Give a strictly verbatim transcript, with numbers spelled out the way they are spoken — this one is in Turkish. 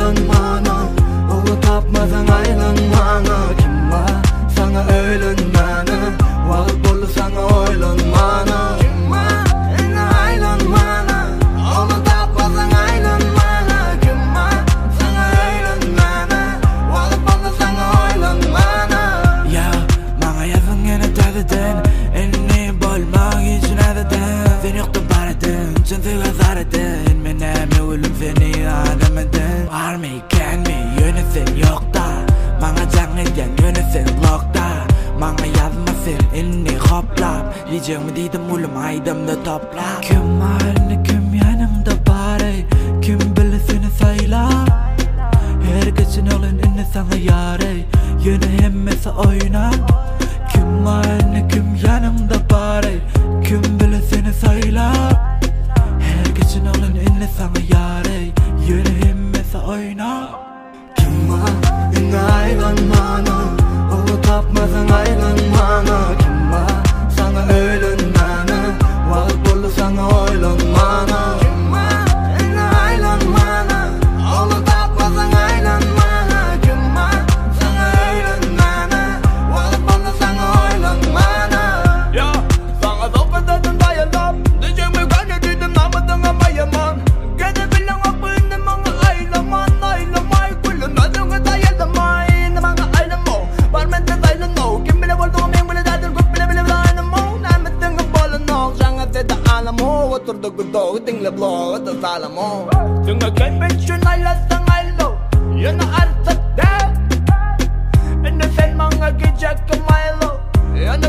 aylanmana, onu tapmasan aylanmana. Kim var sana öğlenmana, vakit buldu sana oylanmana. Kim var sana aylanmana, onu tapmasan aylanmana. Kim var sana öğlenmana, vakit buldu sana oylanmana. Ya, bana yazın yine tadedin, elini bolmak için adedin. Sen yoktu baradın, çünkü azar edin. Menemi ölüm seni aramadın. Var mı, iken mi, yönesin yok da. Bana can eden yönesin blokta. Bana yazmasın, elini hoplap. Yiyeceğimi dedim oğlum aydımda topla. Kim halini kim yanımda bari, kim bilir seni sayla. Herkesin olun inni sana yare, yine hemmesi oyna. Kim halini kim yanımda bari, kim bilir seni sayla. Herkesin olun inni sana yare, yine hemmesi oyna. Kim var sana aylanmana, onu tapmasan aylanmana. Kim var sana öğlenmana, vakit buldu sana oylanmana. Kim var sana aylanmana, onu tapmasan aylanmana. Kim var sana öğlenmana, vakit buldu sana oylanmana. Ya, sana sokaktan dayanam, diyeceğimi kaydettim namadığına bayamam. Gene bilen akbıyım bana aylaman, aylamay kulun adını dayanamay. Bana aylamo, barmente dayanam. Kim bile bulduğum en bile zaten kut bile bile dayanam. Namadığın kapalı sana dedi alamo. Oturduk kudu, tingle bloğu, ıdı salamo. Tünge kelbeçün aylasan aylo, yana artık de. Ene sen bana gecek kemaylo, yana